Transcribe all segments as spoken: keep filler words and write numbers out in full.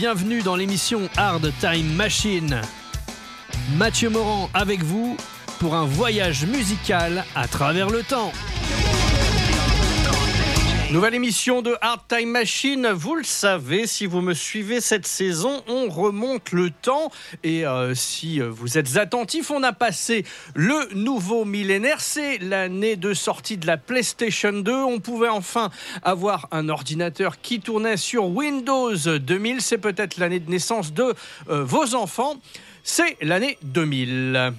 bienvenue dans l'émission Hard Time Machine. Mathieu Morand avec vous pour un voyage musical à travers le temps. Nouvelle émission de Hard Time Machine, vous le savez, si vous me suivez cette saison, on remonte le temps et euh, si vous êtes attentifs, on a passé le nouveau millénaire, c'est l'année de sortie de la PlayStation deux, on pouvait enfin avoir un ordinateur qui tournait sur Windows deux mille, c'est peut-être l'année de naissance de euh, vos enfants, c'est l'année deux mille.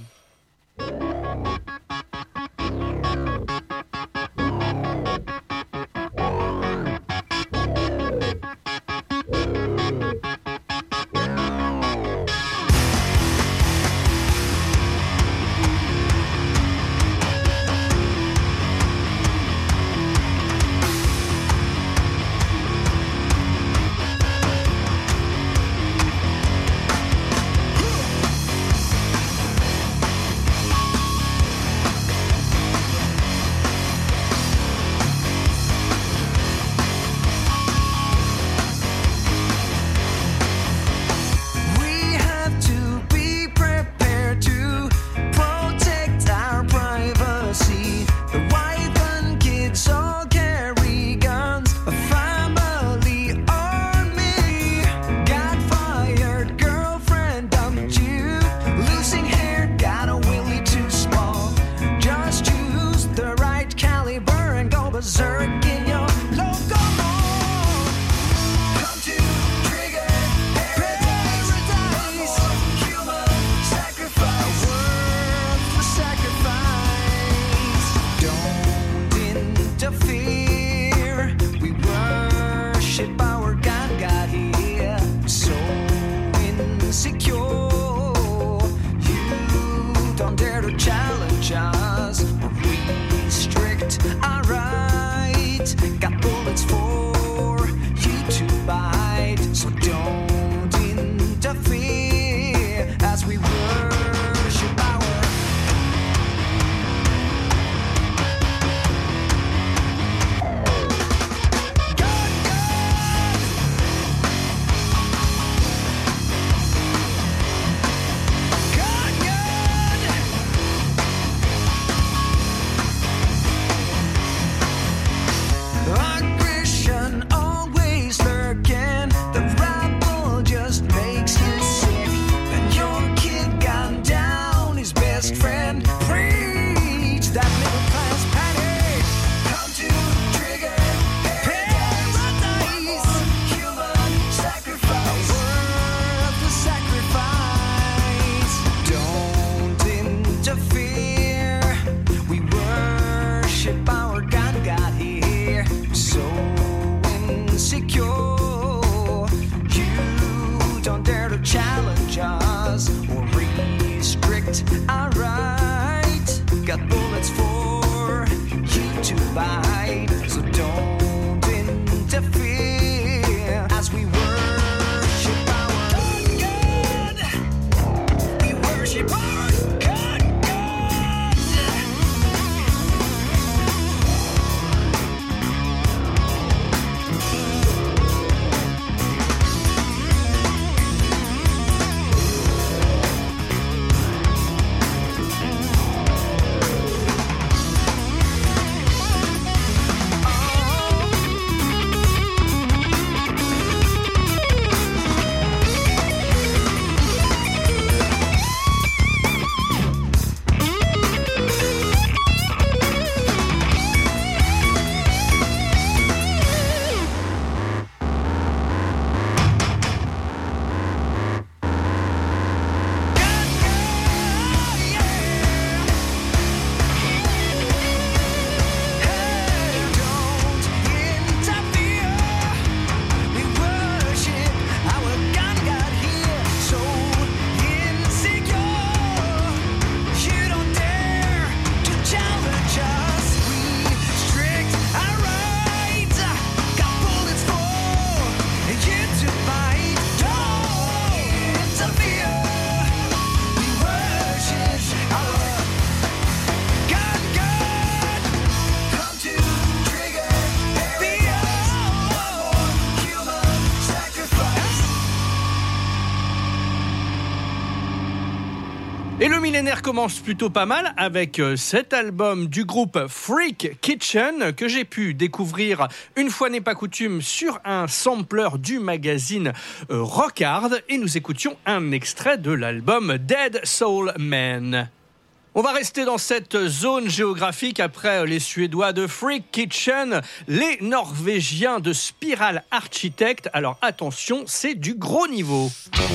L'année recommence plutôt pas mal avec cet album du groupe Freak Kitchen que j'ai pu découvrir une fois n'est pas coutume sur un sampler du magazine Rock Hard et nous écoutions un extrait de l'album Dead Soul Man. On va rester dans cette zone géographique après les Suédois de Freak Kitchen, les Norvégiens de Spiral Architect. Alors attention, c'est du gros niveau.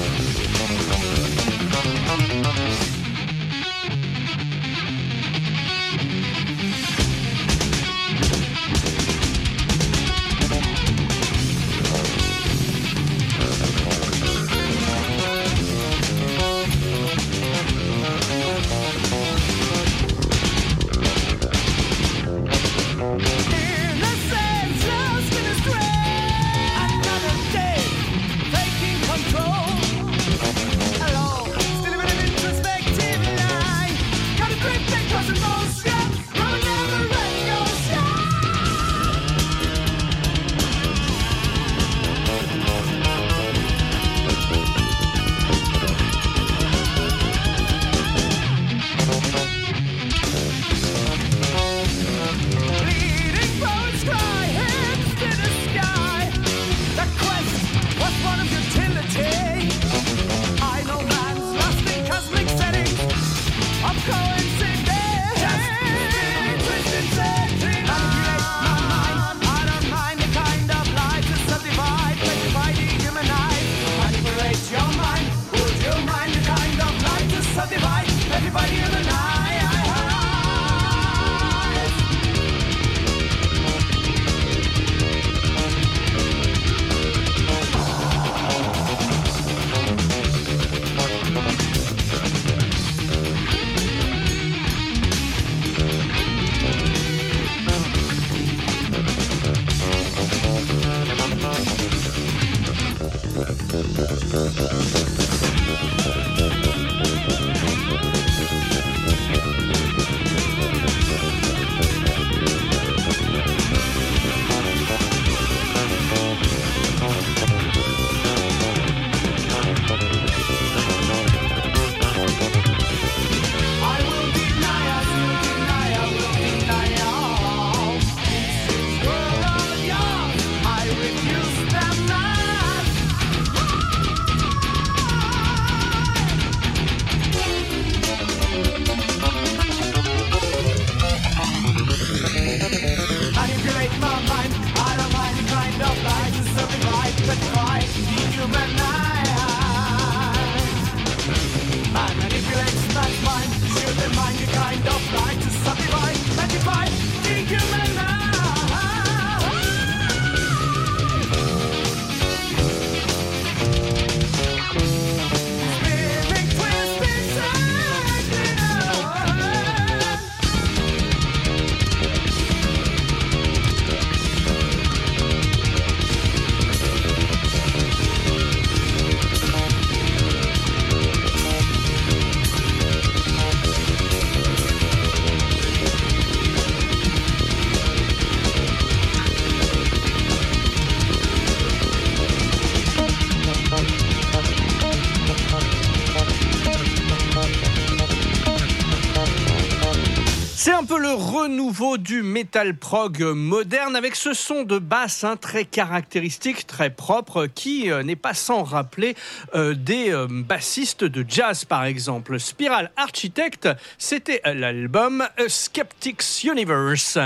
C'est un peu le renouveau du metal prog moderne avec ce son de basse hein, très caractéristique, très propre, qui euh, n'est pas sans rappeler euh, des euh, bassistes de jazz par exemple. Spiral Architect, c'était l'album A Skeptic's Universe.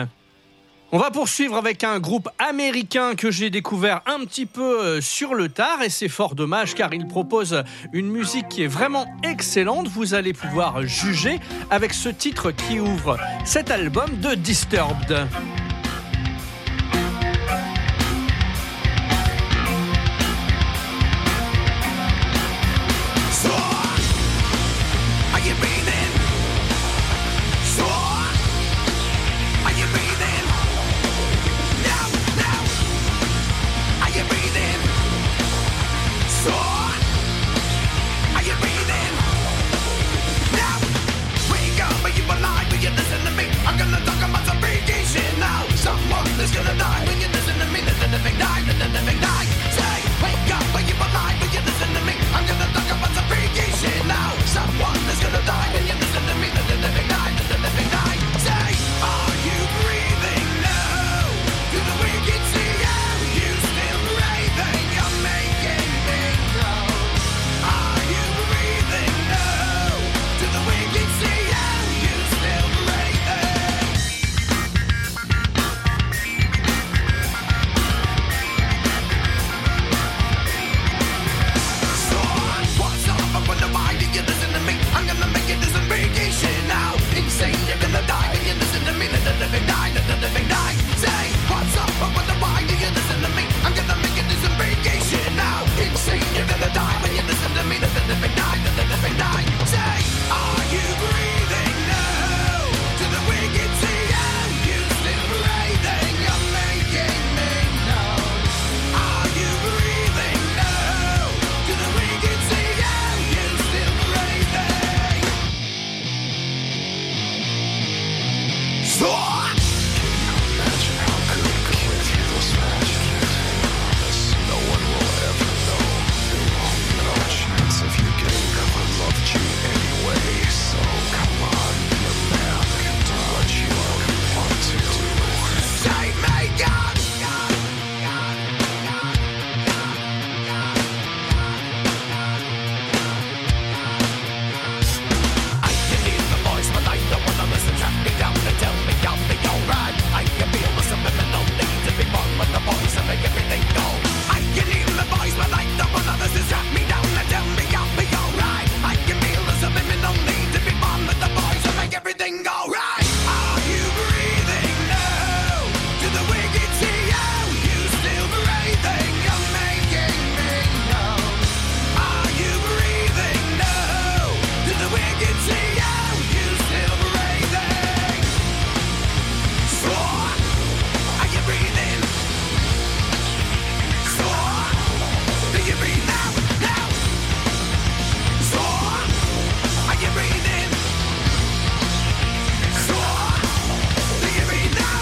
On va poursuivre avec un groupe américain que j'ai découvert un petit peu sur le tard et c'est fort dommage car il propose une musique qui est vraiment excellente. Vous allez pouvoir juger avec ce titre qui ouvre cet album de Disturbed. I'm gonna talk about some big shit now.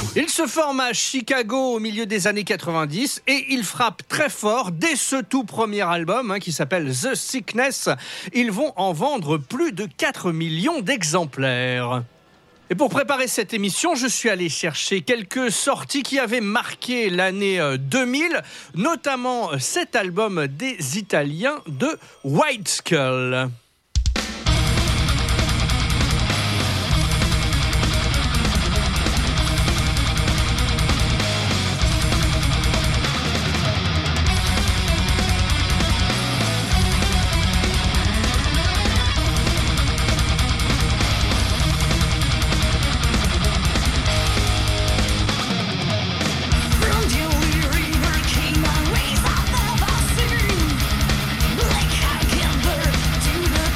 Il se forme à Chicago au milieu des années quatre-vingt-dix et il frappe très fort dès ce tout premier album hein, qui s'appelle The Sickness. Ils vont en vendre plus de quatre millions d'exemplaires. Et pour préparer cette émission, je suis allé chercher quelques sorties qui avaient marqué l'année deux mille, notamment cet album des Italiens de White Skull. To the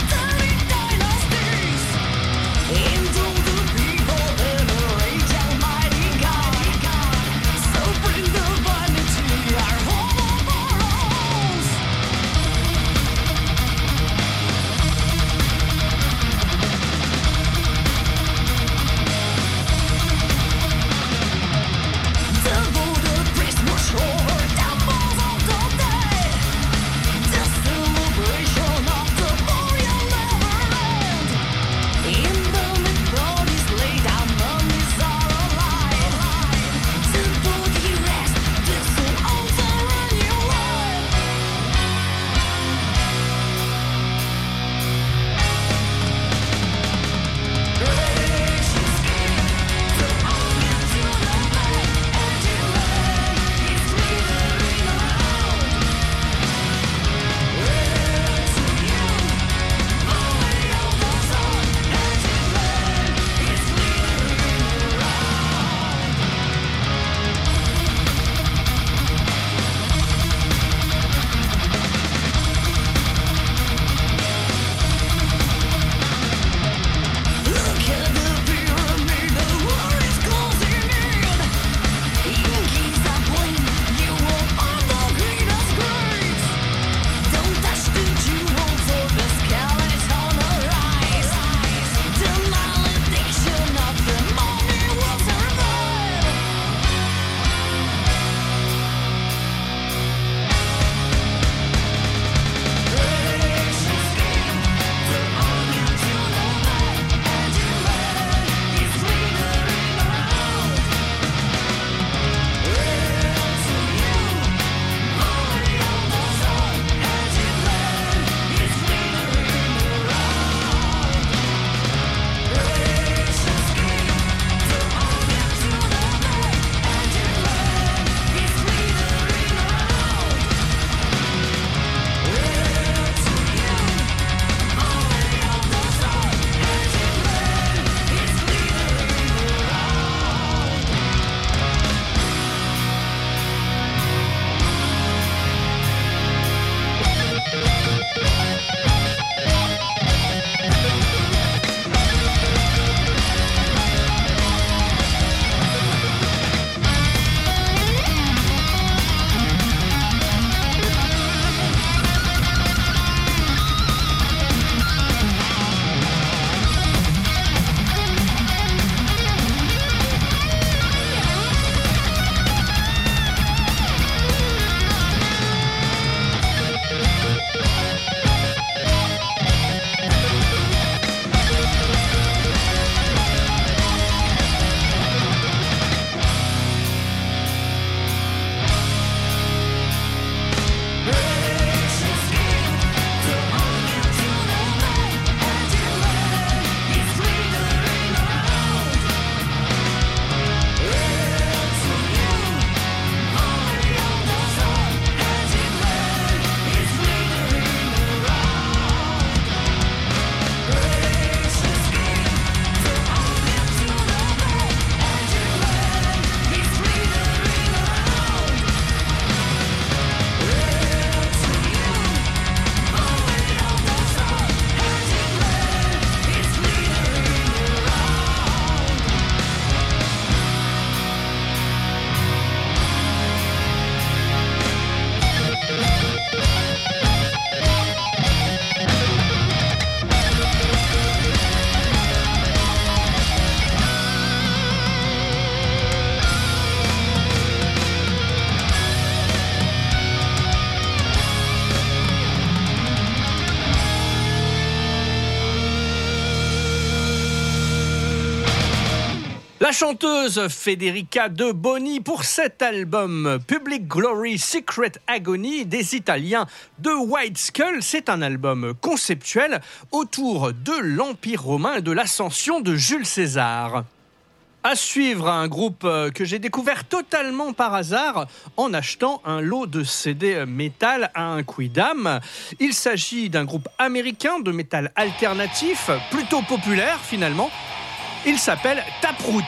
La chanteuse Federica De Boni pour cet album Public Glory Secret Agony des Italiens de White Skull. C'est un album conceptuel autour de l'Empire romain et de l'ascension de Jules César. À suivre, un groupe que j'ai découvert totalement par hasard en achetant un lot de C D métal à un quidam. Il s'agit d'un groupe américain de métal alternatif, plutôt populaire finalement. Il s'appelle Taproot.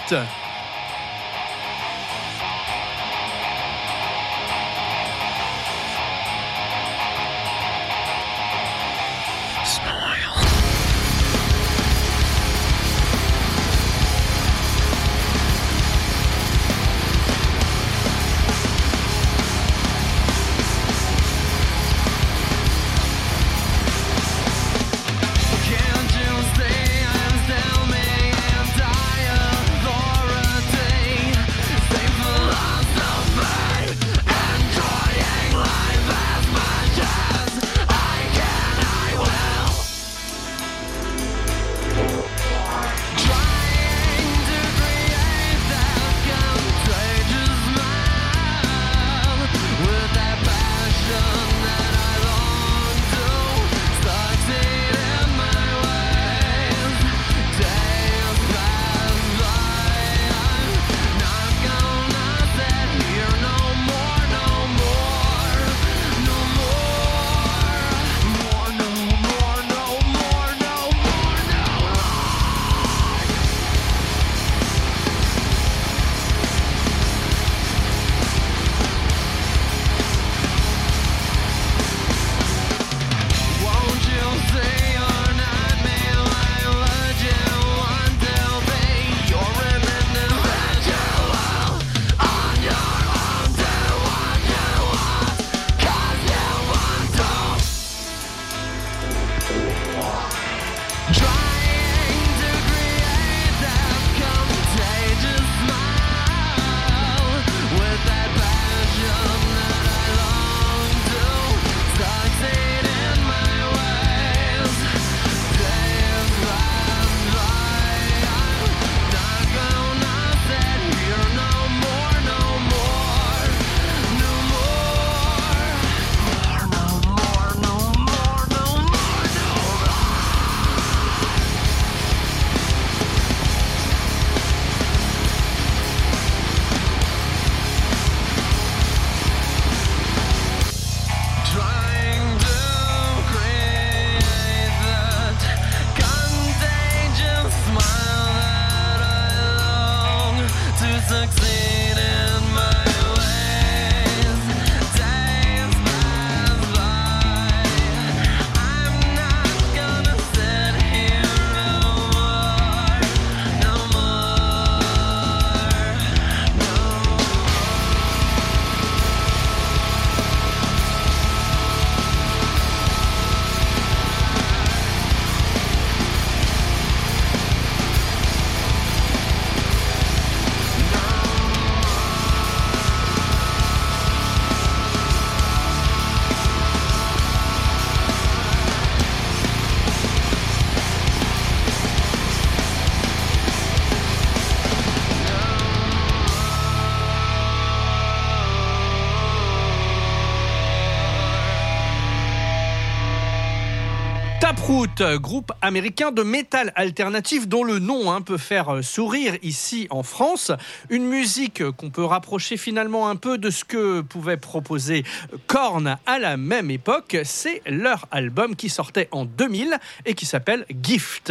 Taproot, groupe américain de métal alternatif dont le nom hein, peut faire sourire ici en France. Une musique qu'on peut rapprocher finalement un peu de ce que pouvait proposer Korn à la même époque. C'est leur album qui sortait en deux mille et qui s'appelle Gift.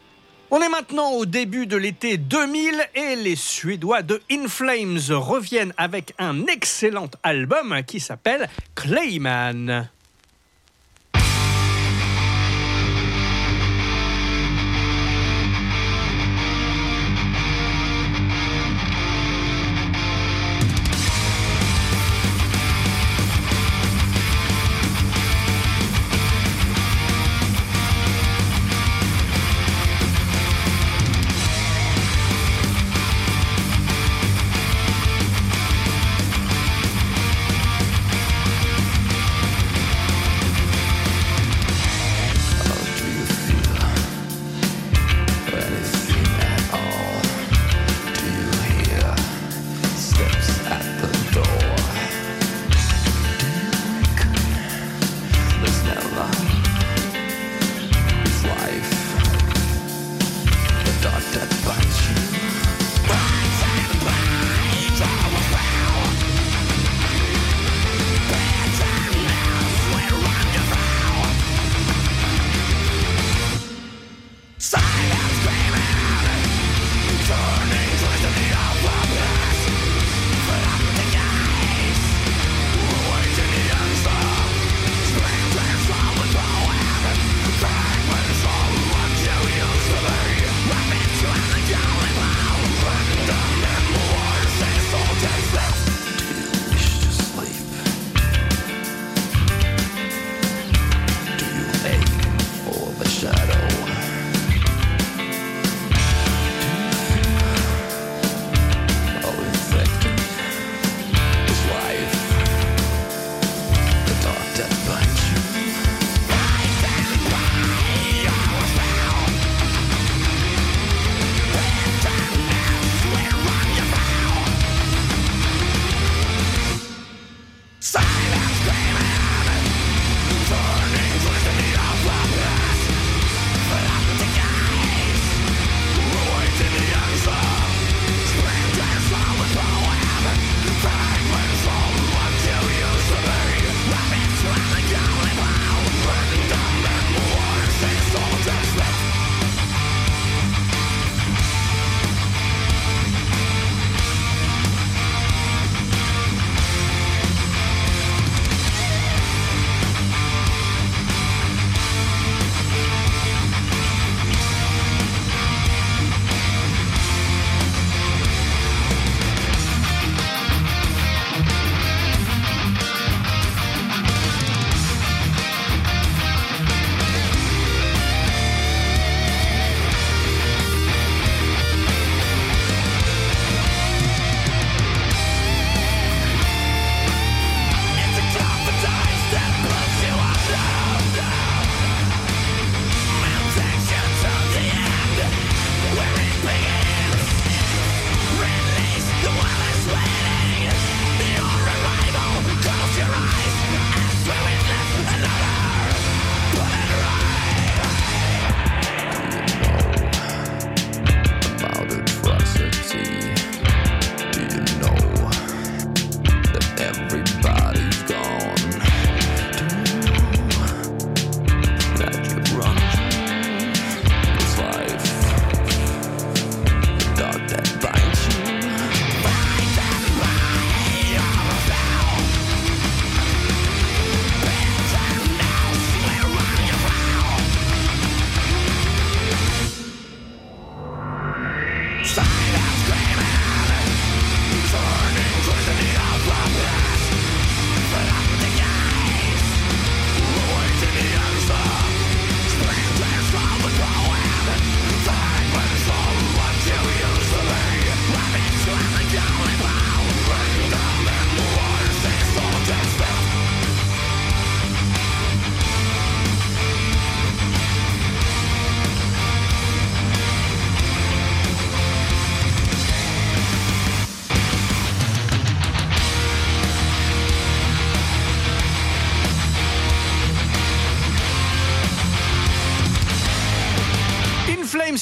On est maintenant au début de l'été deux mille et les Suédois de In Flames reviennent avec un excellent album qui s'appelle Clayman.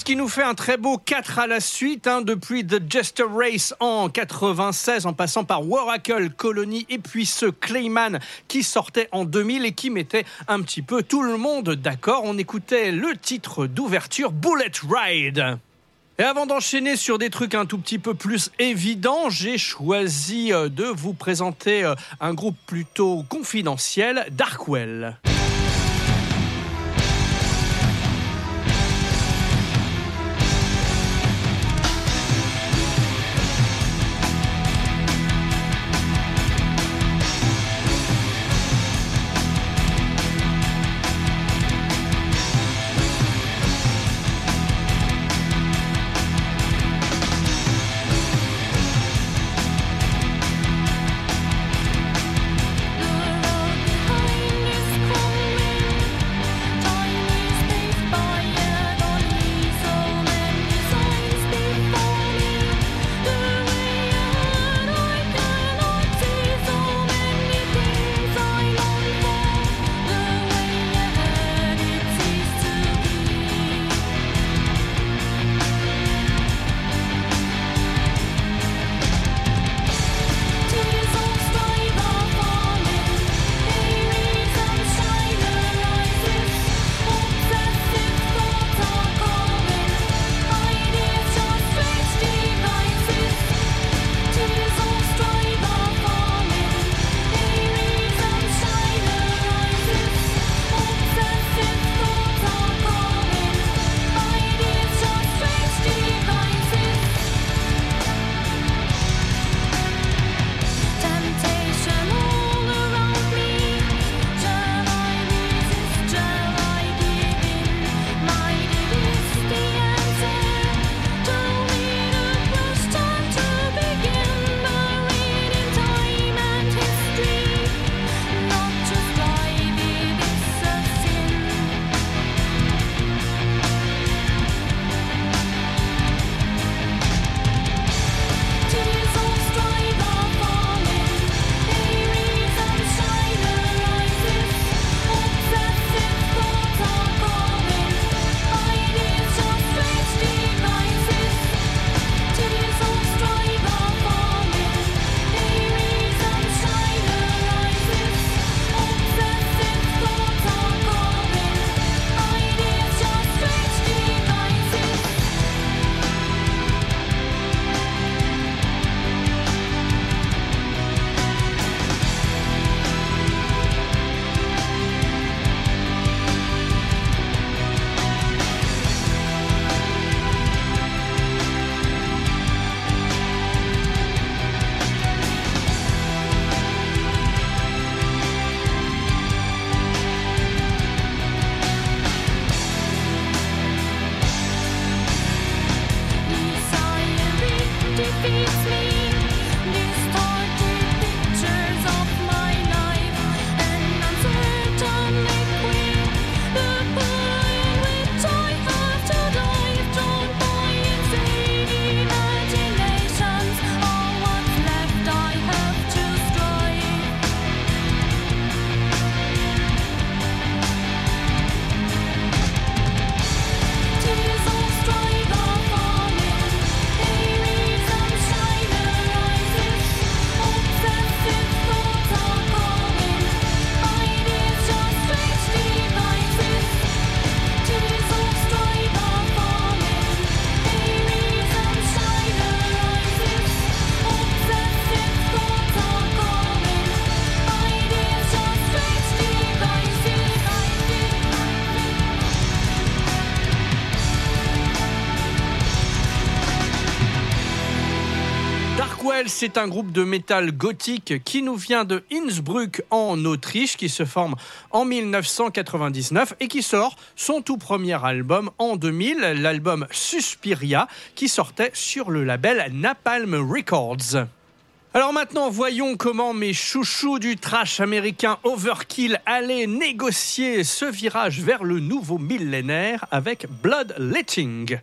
ce qui nous fait un très beau quatre à la suite, hein, depuis The Jester Race en quatre-vingt-seize, en passant par Oracle, Colony et puis ce Clayman qui sortait en deux mille et qui mettait un petit peu tout le monde d'accord. On écoutait le titre d'ouverture Bullet Ride. Et avant d'enchaîner sur des trucs un tout petit peu plus évidents, j'ai choisi de vous présenter un groupe plutôt confidentiel, Darkwell. Darkwell, c'est un groupe de métal gothique qui nous vient de Innsbruck en Autriche, qui se forme en dix-neuf cent quatre-vingt-dix-neuf et qui sort son tout premier album en deux mille, l'album Suspiria, qui sortait sur le label Napalm Records. Alors maintenant, voyons comment mes chouchous du trash américain Overkill allaient négocier ce virage vers le nouveau millénaire avec Bloodletting.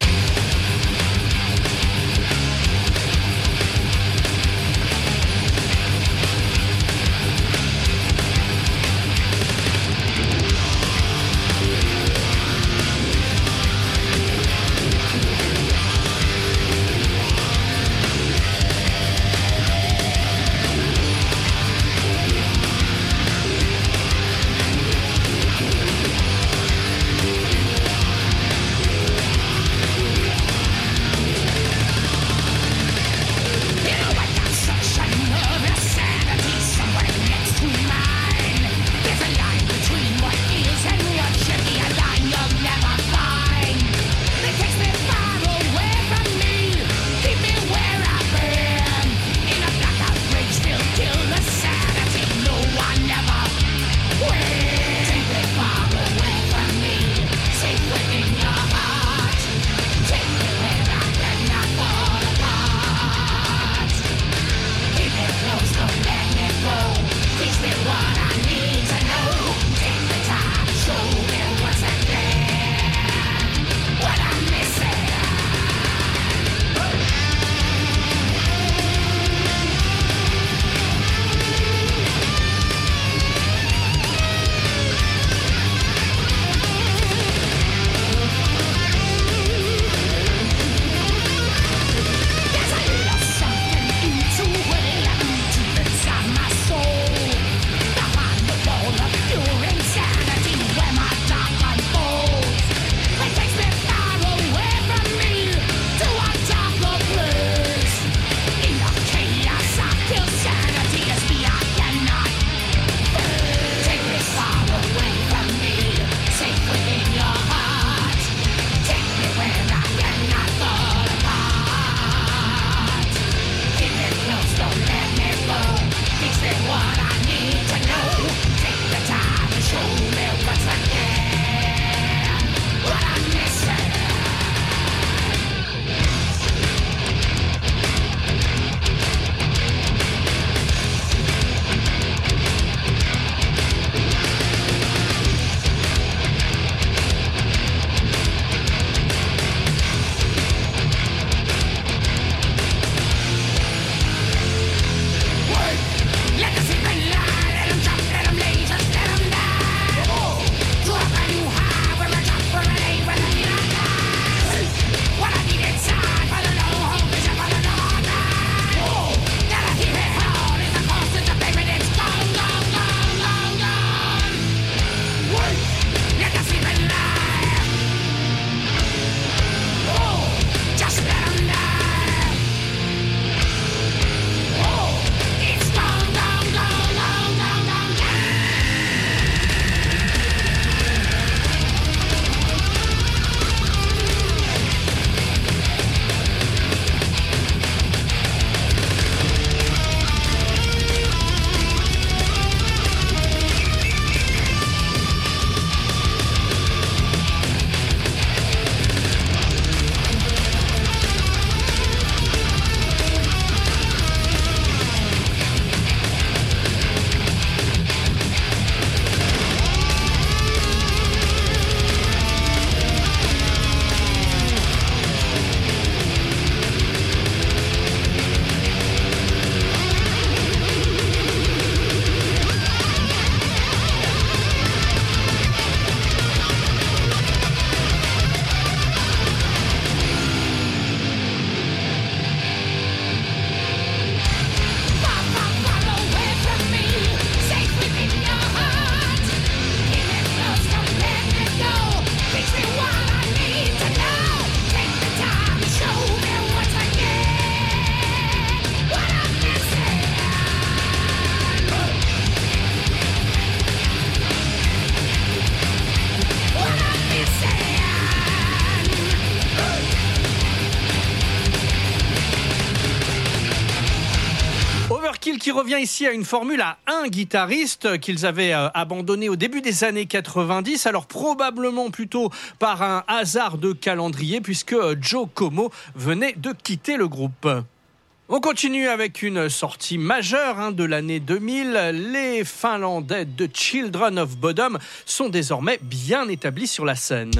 Overkill qui revient ici à une formule à un guitariste qu'ils avaient euh, abandonné au début des années quatre-vingt-dix, alors probablement plutôt par un hasard de calendrier puisque euh, Joe Comeau venait de quitter le groupe. On continue avec une sortie majeure hein, de l'année deux mille. Les Finlandais de Children of Bodom sont désormais bien établis sur la scène.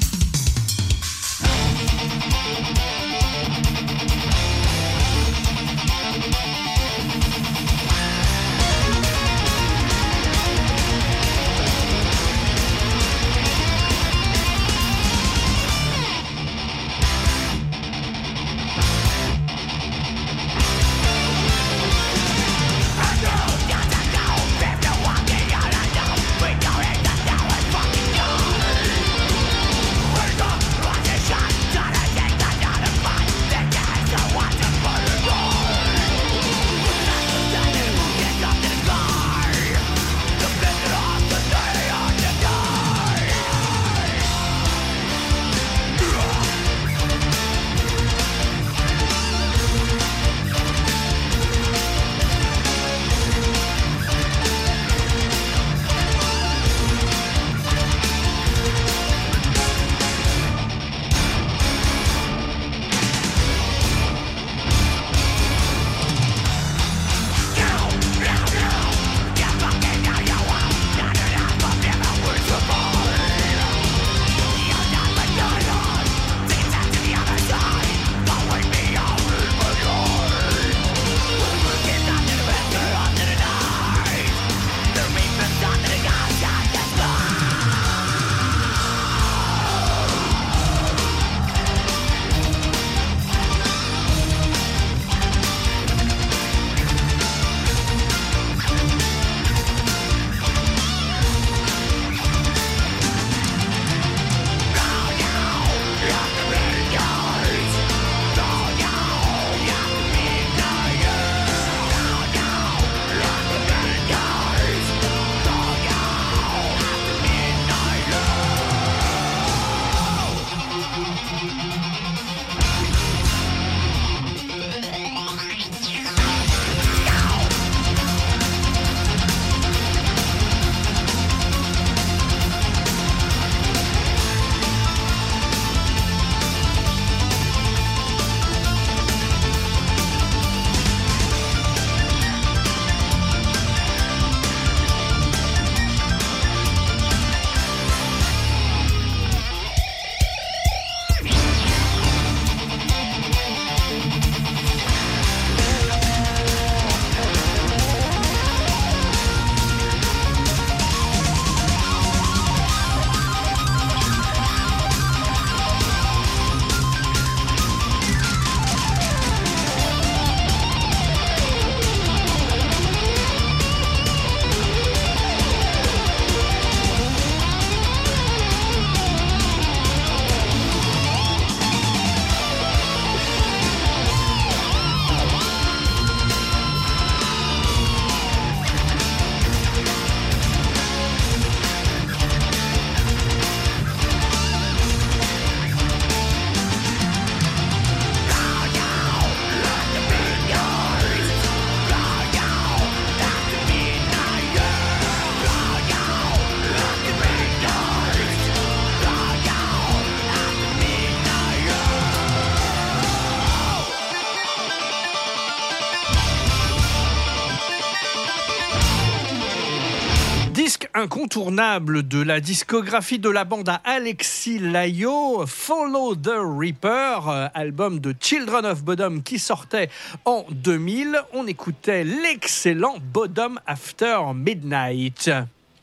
Incontournable de la discographie de la bande à Alexis Laiho, Follow the Reaper, album de Children of Bodom qui sortait en deux mille. On écoutait l'excellent Bodom After Midnight.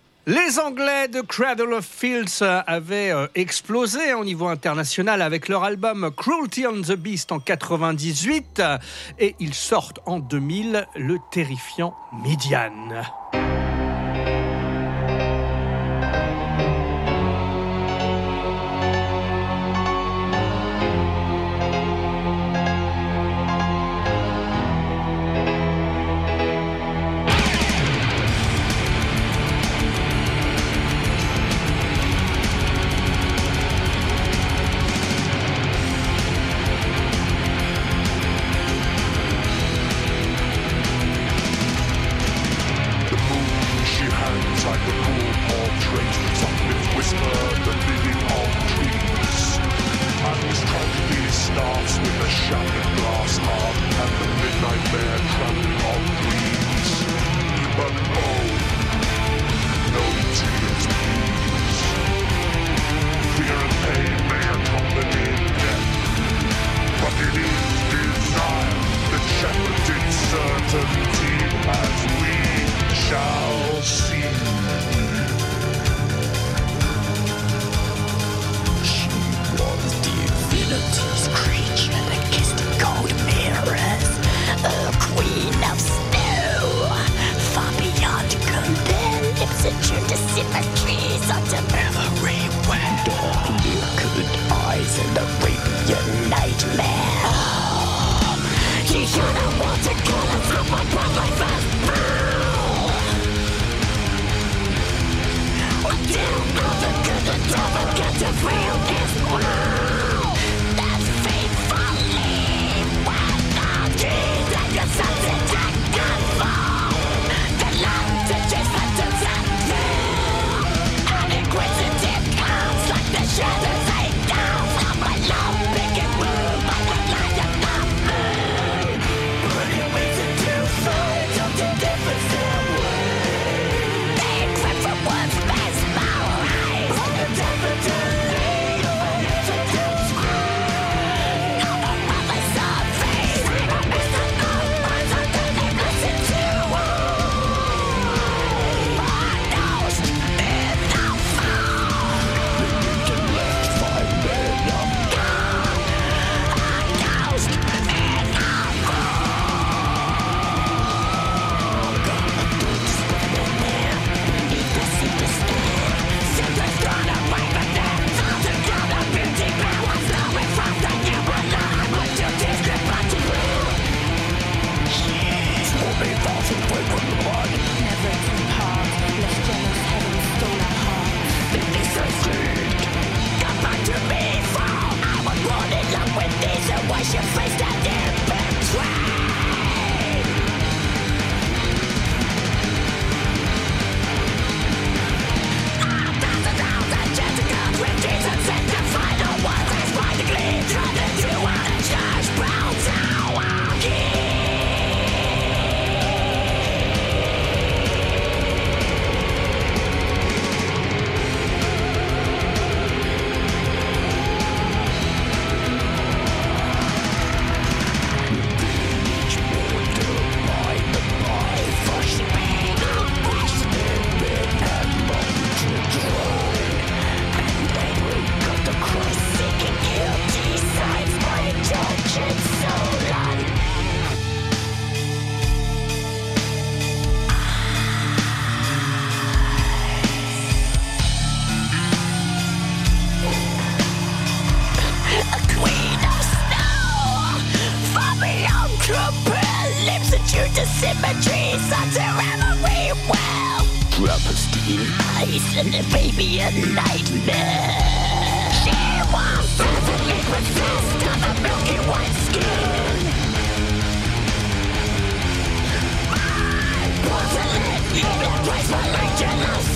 Les Anglais de Cradle of Filth avaient explosé au niveau international avec leur album Cruelty on the Beast en quatre-vingt-dix-huit et ils sortent en deux mille le terrifiant Midian. deep as we shall see. She was divinity's creature that kissed in cold mirrors, a queen of snow, far beyond compare. Lips attuned to symmetries unto everywhere. Dark liquid eyes and Arabian nightmare. Oh, she should have wanted color from my blood like that. Until all the good the devil get to feel this world. That's faithfully when the keys and your sons attack and fall. The land to chase phantoms and fill. And inquisitive counts like the shadows they down. From my love picking room on the line of the moon. Burning reason to fight up to different way. They crept from one's best eyes. On the definitely when it's a death scream. All the mothers of face. I'm a mess of the words until they listen to. Ghost in the fall. Left five men of gone. A ghost in the fall. Beneath the sea to stand. Something's gone away from them. Something got a beauty power flowing from the new alive. What you did grip onto you. She's moving far away from the body. Never too hard, lest jealous heaven stole our hearts. Baby, so sweet. Come back to me, fall. I was born in love with this, and wash your face that in between. A thousand thousand Jessicas with Jesus in the final ones. That's why the gleam turned into a Josh Brown Tower key. Symmetry, such a reverie well. Proper eyes and a baby a nightmare. She was perfectly possessed of a milky white skin. My porcelain human gracefully jealous.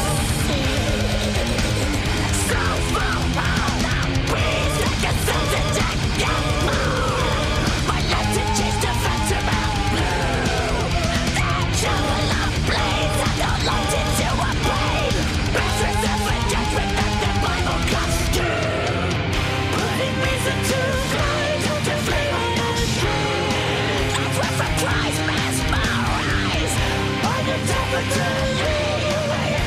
So full of the breeze like a sunset jacket. My love to chase the phantom out blue. That shovel of blades I don't locked into a blade. Restless of a judgment that the Bible comes to. Putting reason to fly to the flame of the shade. That's where from Christ mesmerized. On the top of the leeway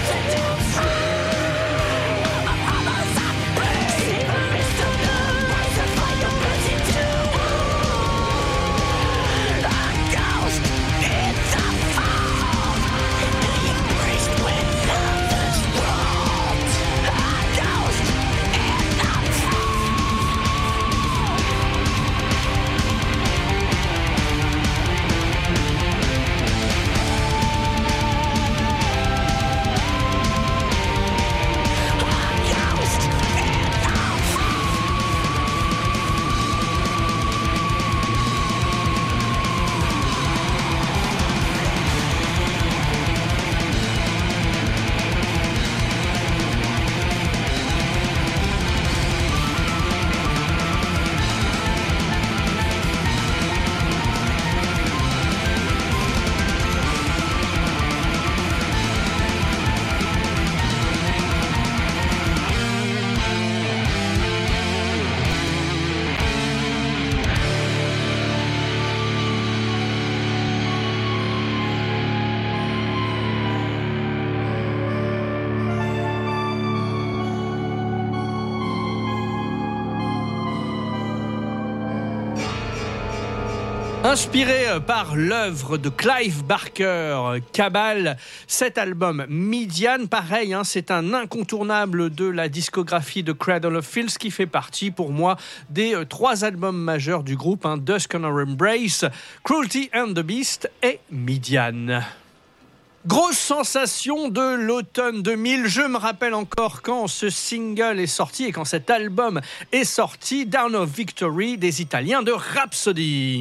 Inspiré par l'œuvre de Clive Barker, Cabal, cet album Midian, pareil, hein, c'est un incontournable de la discographie de Cradle of Filth qui fait partie pour moi des euh, trois albums majeurs du groupe, hein, Dusk on Our Embrace, Cruelty and the Beast et Midian. Grosse sensation de l'automne deux mille. Je me rappelle encore quand ce single est sorti et quand cet album est sorti, Down of Victory des Italiens de Rhapsody.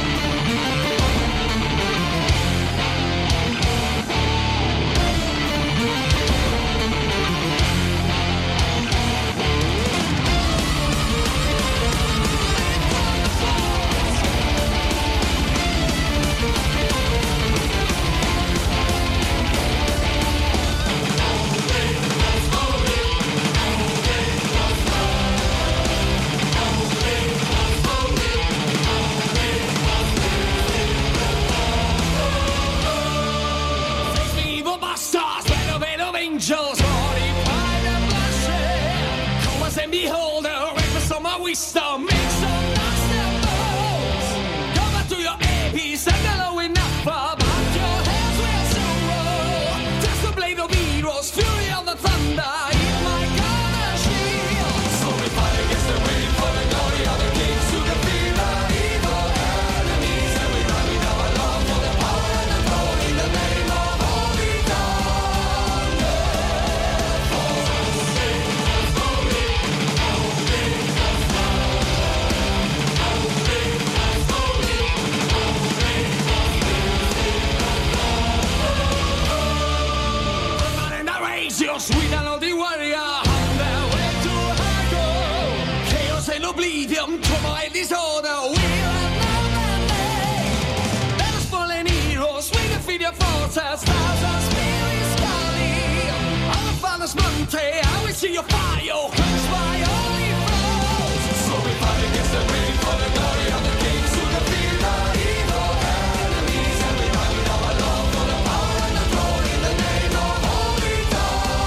Angels, holy pride and blessing. Come as and behold, the records of my wisdom. Make some master moves. Come back to your A P, send hello enough about your hands will sorrow. Just the blade of heroes, fury of the thunder. In my gun and shield. So we fight against the wind for the glory of the kings to defeat the evil enemies. And we run with our love for the power and the throne in the name of Holy God. Your sweet and lonely warrior on their way to high. Chaos and oblivion, trauma and disorder. We have known their name. Let us fallen heroes, we defeat your forces. Thousands spirits calling. On the father's mountain, I will see your fire. Quench my holy foes. So we fight against the wind for the glory of the kings who defeat the evil enemies. And we run with our love for the power and the throne in the name of Holy God.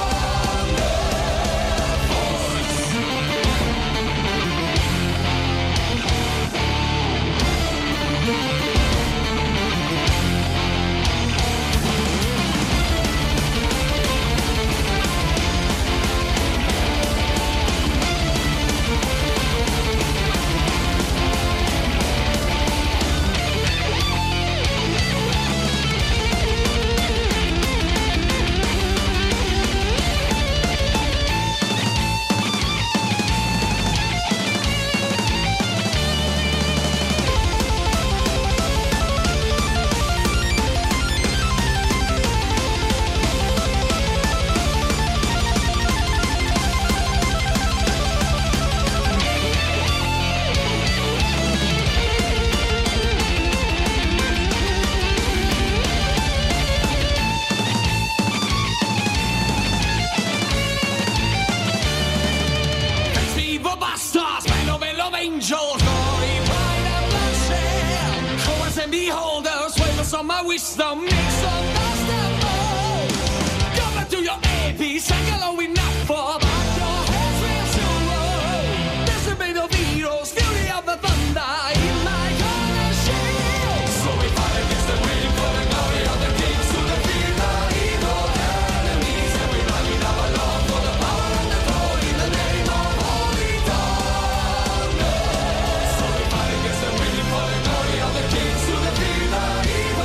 Angels, glory, pride and bloodshed. Cowards and beholders, wavers on my wisdom. Make some master moves. Come back to your A P, sing along with not for but your heads will soon roll. There's a bit of heroes, fury of the thunder. In my gun and shield. So we fight against the wind for the glory of the kings who defeat the evil enemies. And we run with our love for the power and the throne in the name of Holy God.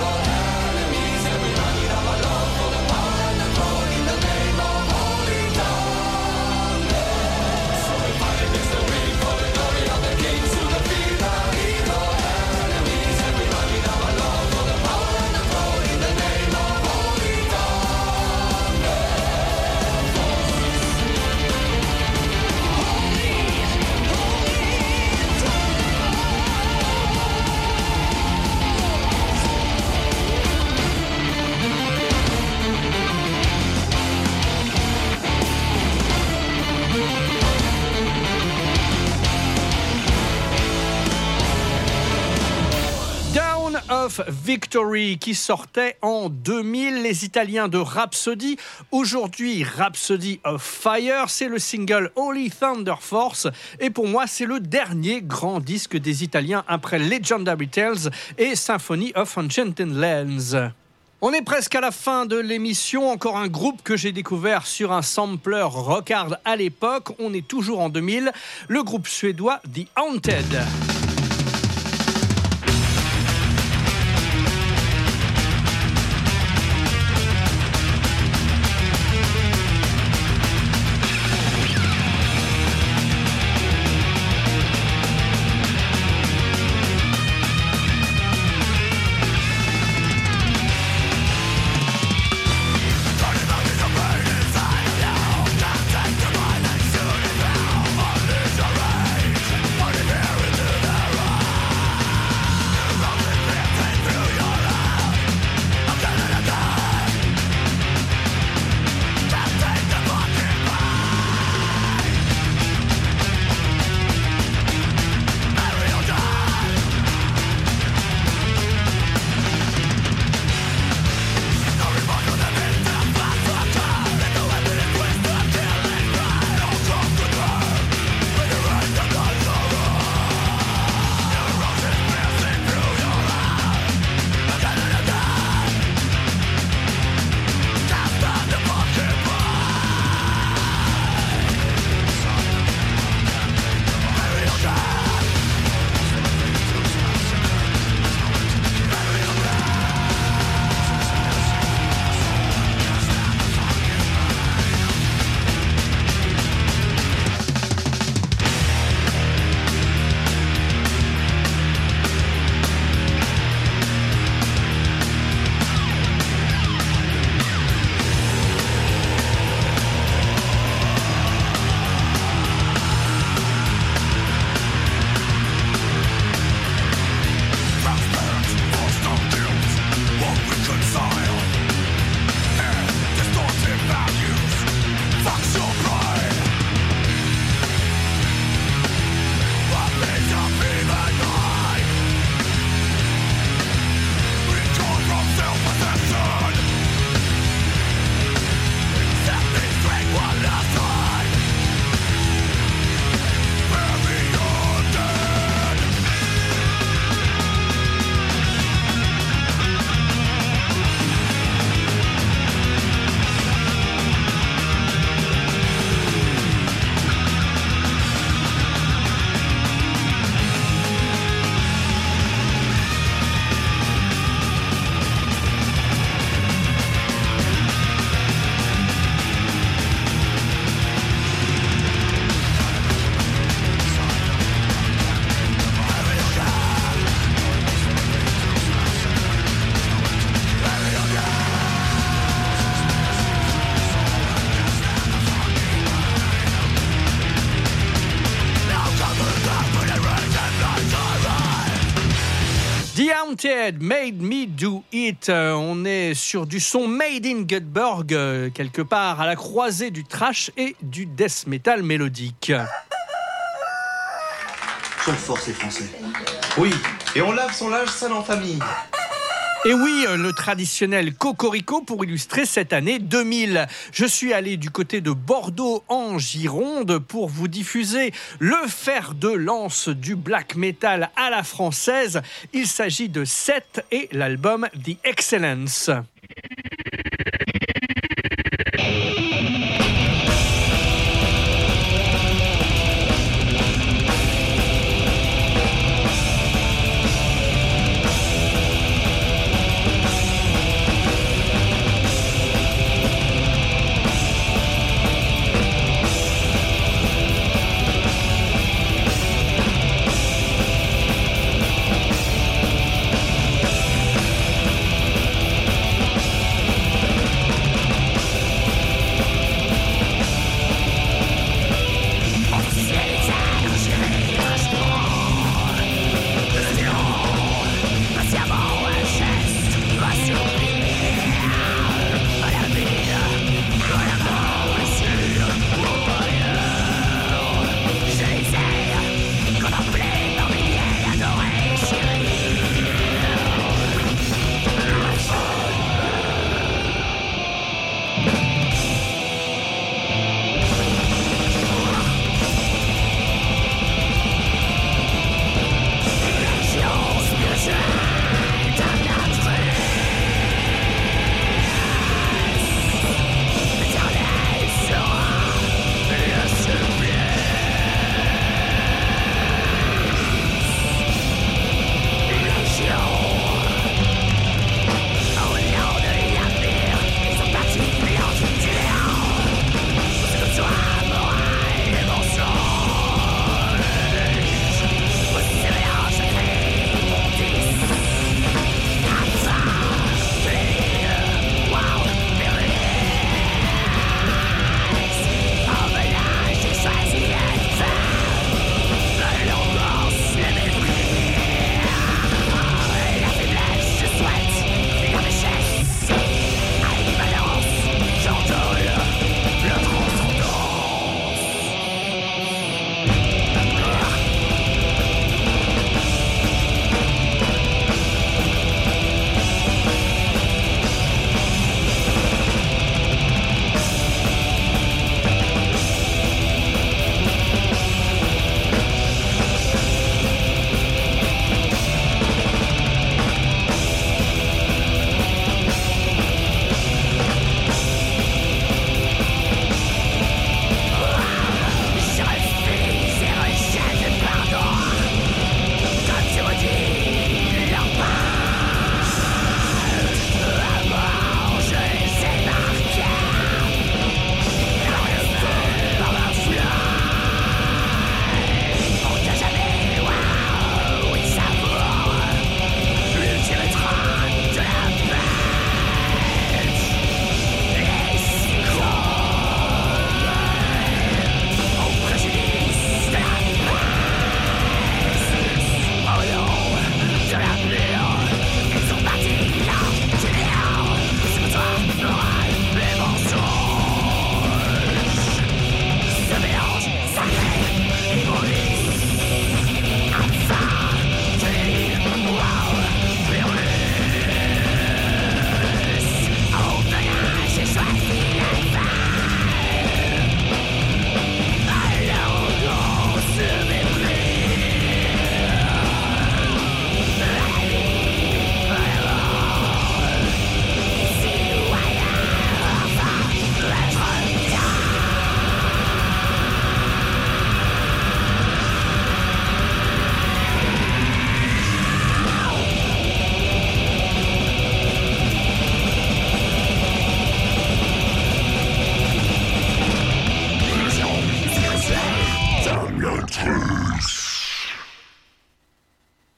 Evil enemies, and we run in our love for the power and the throne in the name of Holy God. Sound of Victory qui sortait en deux mille, les Italiens de Rhapsody. Aujourd'hui, Rhapsody of Fire, c'est le single Holy Thunder Force. Et pour moi, c'est le dernier grand disque des Italiens après Legendary Tales et Symphony of Enchanted Lands. On est presque à la fin de l'émission. Encore un groupe que j'ai découvert sur un sampler rock'hard à l'époque. On est toujours en deux mille. Le groupe suédois The Haunted. The Haunted, Made Me Do It. Euh, on est sur du son Made in Göteborg, euh, quelque part à la croisée du thrash et du death metal mélodique. Sont forts ces Français. Oui, et on lave son linge sale en famille. Et oui, le traditionnel cocorico pour illustrer cette année deux mille. Je suis allé du côté de Bordeaux en Gironde pour vous diffuser le fer de lance du black metal à la française. Il s'agit de Seth et l'album The Excellence.